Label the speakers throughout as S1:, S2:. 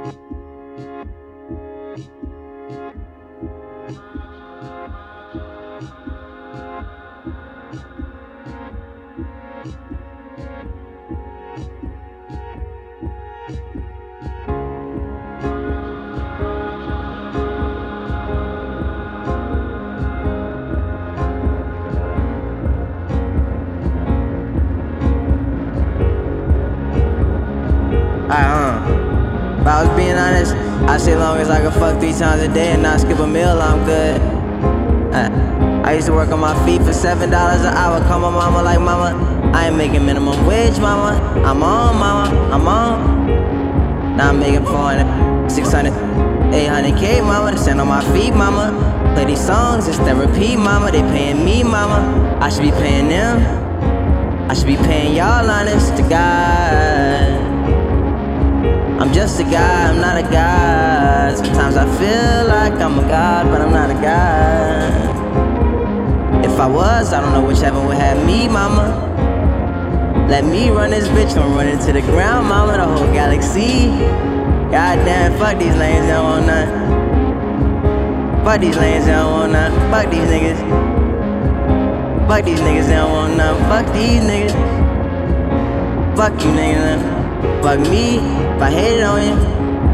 S1: If I was being honest, I say long as I can fuck 3 times a day and not skip a meal, I'm good. I used to work on my feet for $7 an hour. Call my mama like, mama, I ain't making minimum wage, mama. I'm on, mama, I'm on. Now I'm making 400, 600, 800K, mama, to stand on my feet, mama. Play these songs, it's therapy, mama. They paying me, mama. I should be paying them. I should be paying y'all, honest to God. I'm just a guy, I'm not a god. Sometimes I feel like I'm a god, but I'm not a god. If I was, I don't know which heaven would have me, mama. Let me run this bitch, don't run into the ground, mama. The whole galaxy. Goddamn, fuck these lanes, they don't want none. Fuck these lanes, they don't want none. Fuck these niggas. Fuck these niggas, they don't want none. Fuck these niggas. Fuck you niggas. Fuck me, if I hated on you.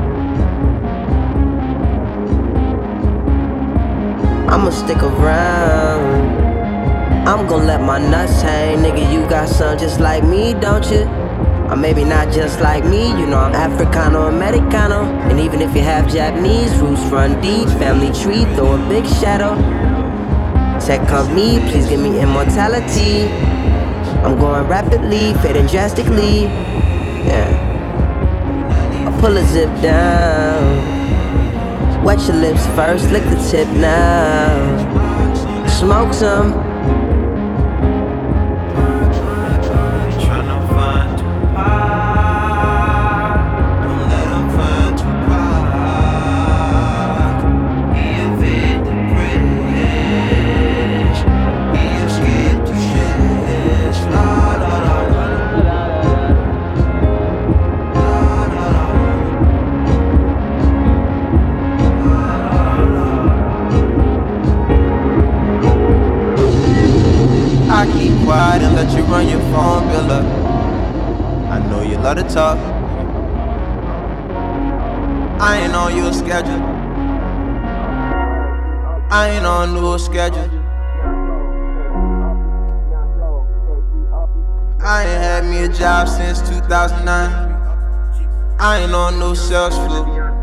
S1: I'ma stick around. I'm gon' let my nuts hang. Nigga, you got some just like me, don't you? Or maybe not just like me, you know I'm Africano, Americano. And even if you have Japanese roots, run deep, family tree, throw a big shadow. Tech company, please give me immortality. I'm going rapidly, fading drastically. Yeah. I pull a zip down. Wet your lips first, lick the tip now. Smoke some.
S2: I keep quiet and let you run your phone bill up. I know you love to talk. I ain't on your schedule. I ain't on no schedule. I ain't had me a job since 2009. I ain't on no sales floor.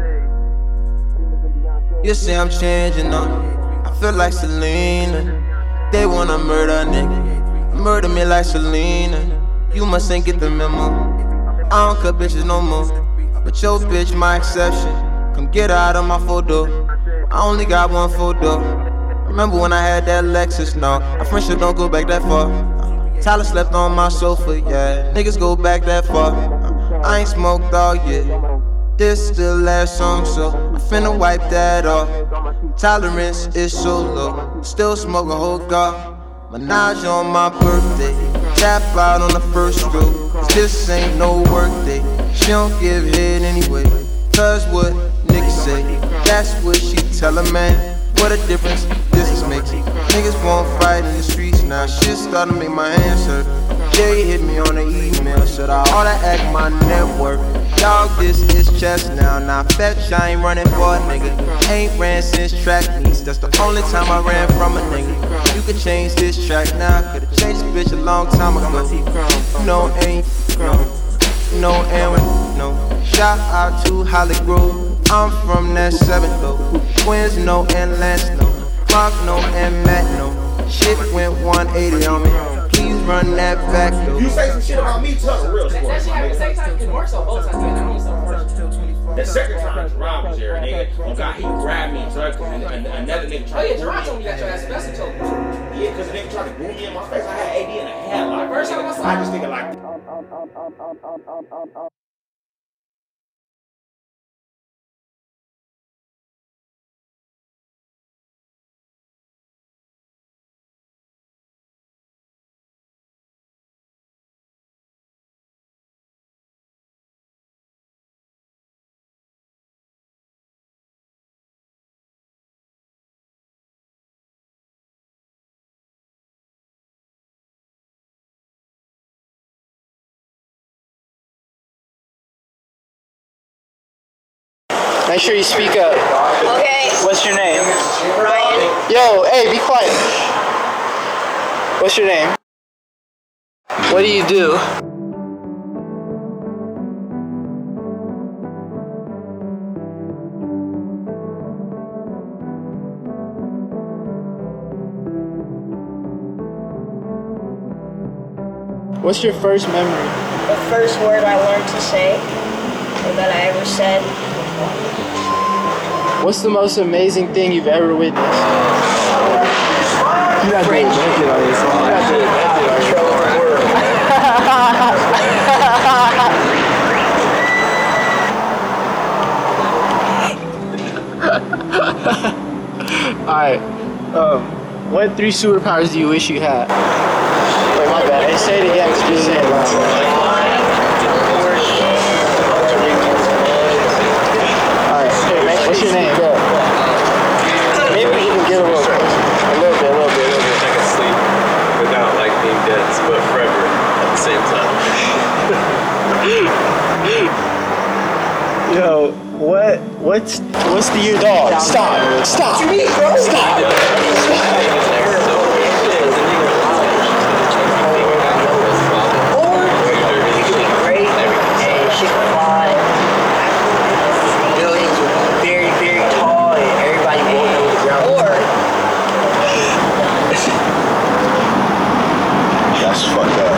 S2: You say I'm changing up. I feel like Selena. They wanna murder a nigga. Murder me like Selena. You must ain't get the memo. I don't cut bitches no more. But your bitch my exception. Come get her out of my photo. I only got one photo. Remember when I had that Lexus? No, our friendship don't go back that far. Tyler slept on my sofa, yeah. Niggas go back that far. I ain't smoked all year. This still last song, so I finna wipe that off. Tolerance is so low. Still smoke a whole gar. Menage on my birthday. Tap out on the first stroke. Cause this ain't no work day. She don't give head anyway. Cause what niggas say, that's what she tell a man. What a difference this is making. Niggas won't fight in the streets now. Shit starting to make my hands hurt. Jay hit me on the email. Should I all that act my network? Dog, this is chess now. Now fetch, I ain't running for a nigga. Ain't ran since track meets. That's the only time I ran from a nigga. You could change this track now. Could've changed this bitch a long time ago. No, ain't no, and no. Shout out to Holly Grove. I'm from that 7th though. Twins, no, and Lance, no. Mark, no, and Matt, no. Shit went 180 on me. Please run that back though.
S3: You say some shit about me, Tucker, real sport. That shit happened the same time. It works on both sides. The second time, Jerron was there, nigga. Oh God, he grabbed me, truck, and another nigga tried to. Oh yeah, Jerron told me that your ass best told me. Yeah, because the nigga tried to boom me in my face. I had AD in a headlock. First time I saw I was thinking like.
S4: Make sure you speak up.
S5: Okay.
S4: What's your name?
S5: Ryan.
S4: Yo, hey, be quiet. What's your name? What do you do? What's your first memory?
S5: The first word I learned to say, or that I ever said.
S4: What's the most amazing thing you've ever witnessed? You're not doing naked on this one. You're not doing naked on this one. Alright. What 3 superpowers do you wish you had? Wait, my bad. Hey, say it again. Just say it loud. Alright, what's your name? Maybe we can get a little bit.
S6: I can sleep without like being dead, but forever at the same time.
S4: Yo, what's the your dog? Stop! What you mean, bro? Stop!
S6: That's fucked up.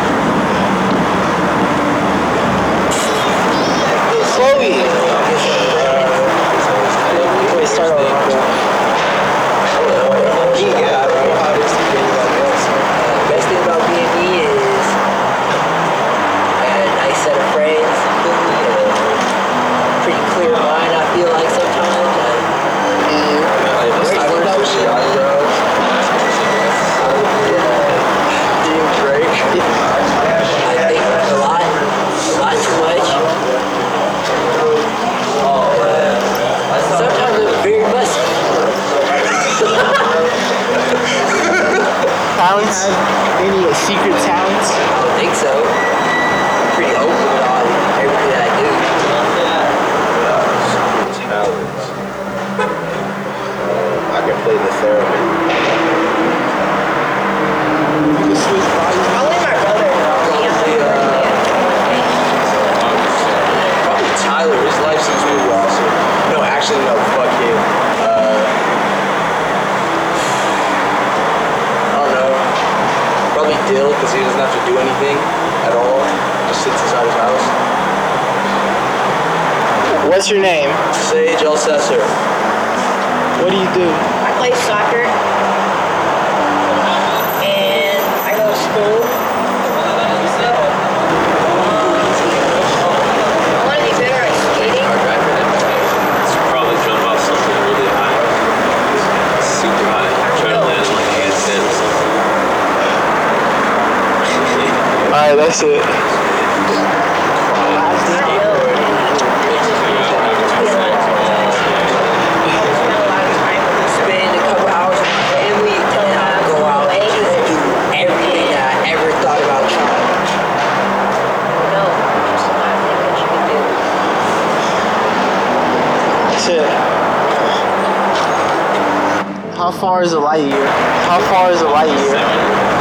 S4: Chloe! Wait, start over.
S7: Yeah, I don't know how it is to be anybody else. Best thing about being me is I had a nice set of friends, pretty clear mind, I feel like sometimes. I learned some shit out of bro. Drake. I think a lot too much. Sometimes I'm very musky.
S4: Talents? Any secret talents?
S7: I don't think so. I'm pretty open about everything that I do.
S6: Talents. I can play the theremin.
S5: Probably my brother.
S6: Probably Tyler. His life seems really awesome. No, actually, no. Fuck him. I don't know. Probably Dill, because he doesn't have to do anything at all. Just sits inside his house.
S4: What's your name?
S6: Sage Alcessor.
S4: What do you do?
S5: I play soccer. And I go to school. I want to be better at skating.
S6: Probably jump off something really high. Super high. Try to land on like a handstand or something.
S4: Alright, that's it.
S7: Spend a couple hours with my family and then go out and just do everything that I ever thought about trying.
S5: No, just a lot of things that you can do.
S4: That's it. How far is a light year? How far is a light year?